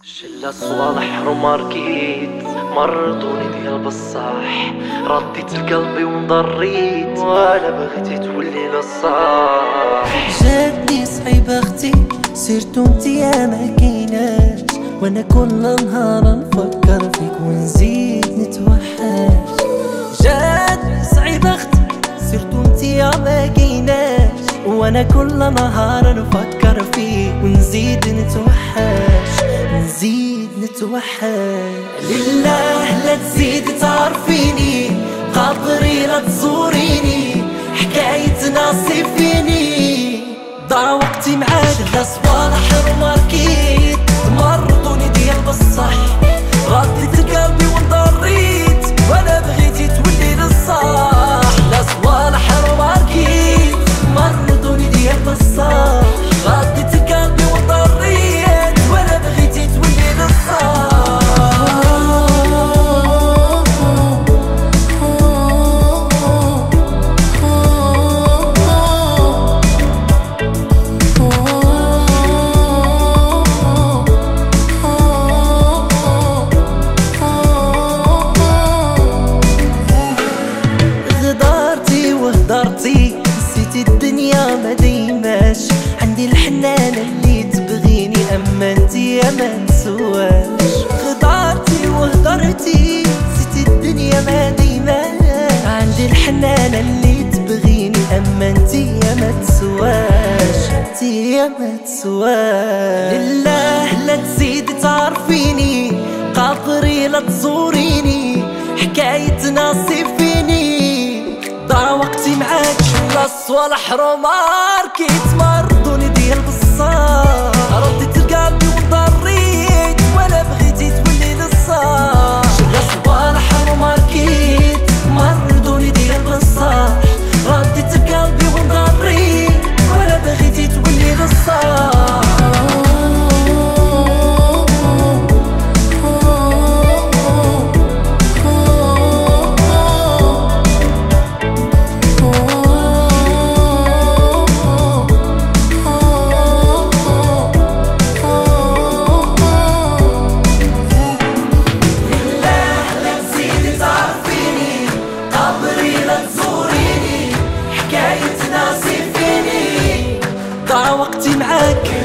شلة صوالح وماركيت مرضوني ديال بصاح، رديت لقلبي ومضريت ولا بغيتي تولي للصاح. جاتني صعيبة اختي سيرتو انتي ما كيناش، وانا كل نهار نفكر فيك ونزيد نتوحش. جاتني صعيبة اختي سيرتو انتي ما كيناش، وانا كل نهار نفكر فيك ونزيد نتوحش لله لا تزيد تعرفيني، خاطري لا تزوريني، حكاية ناصي فيني. ضاع وقتي معاك لا صوالح وماركيت مرضوني ديال بصح، رديت قلبي وانضريت ولا بغيتي تولي للصاح. لا صوالح وماركيت مرضوني ديال بصح، رديت قلبي وانضريت ولا بغيتي تولي للصاح. نسيتي الدنيا ما ديماش، عندي الحنان اللي تبغيني اما انتي ما نسواش. غدرتي وهدرتي نسيتي الدنيا ما ديماش، عندي الحنان اللي تبغيني اما انتي ما تسواش، لله لا تزيد تعرفيني، خاطري لا تزوريني، حكاية ناصي فيني. ضاع وقتي معاك لا صوالح وماركيت مرضوني ديال بصاح، رديت قلبي وضريت ولا بغيتي تولي للصاح. لا صوالح وماركيت مرضوني ديال بصاح، رديت قلبي وضريت ولا بغيتي تولي للصاح. ضاع وقتي معاك